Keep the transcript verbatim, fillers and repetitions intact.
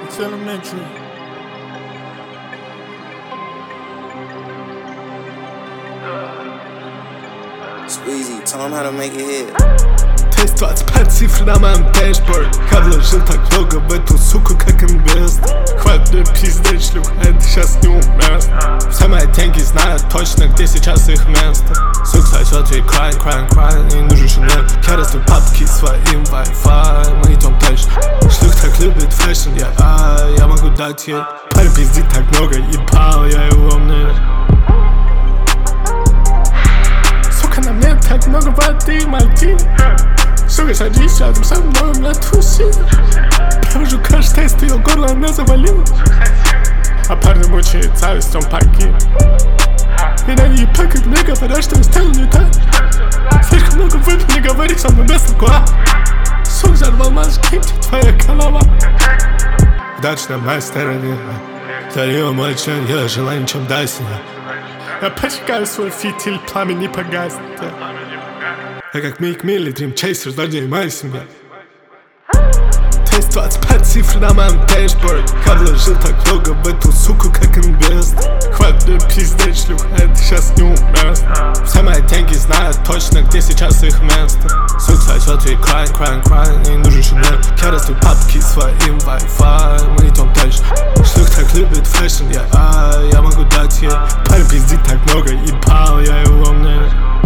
It's elementary. Squeezy, tell him how to make it hit. Тест двадцать пять цифр на моем дэшборд. Я вложил так много в эту суку, как инвест. Хватит мне пиздеть, шлюх, это сейчас неуместно. Все мои деньги знают точно, где сейчас их место. Сука сосет ей крайн, крайн, крайн, ей нужен шинель. Я расту папки своим Wi-Fi, мы идем дальше. Шлюх так любит фэшн, я, а, я могу дать ей. Парень пиздит так много, ебал, я его мнение. Сука, на мне так много воды, мальти. Сука, садись рядом со мной, на туси. Провожу каждый тест, ее горло она завалила. А парня мучает зависть, он погиб. И на ней плакают, мне говорят, что я сделал не так. Слишком много выпил, не говори со мной без такого. Сука, взорвал мозги, твоя голова. Удача на моей стороне. Дарю мой член, я желаю, чем дай себя. Я поджигаю свой фитиль, пламя не погаснет. Я как Мик Милли, Дрим Чейсер, злодей моей семьи. Тест двадцать пять цифр на моем дэшборд. Я вложил так много в эту суку, как инвест. Хватит мне пиздеть, шлюх, это сейчас неуместно. Все мои деньги знают точно, где сейчас их место. Сука сосет ей крайн, крайн, крайн, ей нужен шинель. Я расту папки своим Wi-Fi, мы идем дальше. Шлюх так любит фэшн, я, а, я могу дать ей. Парень пиздит так много, ебал, я его мнение.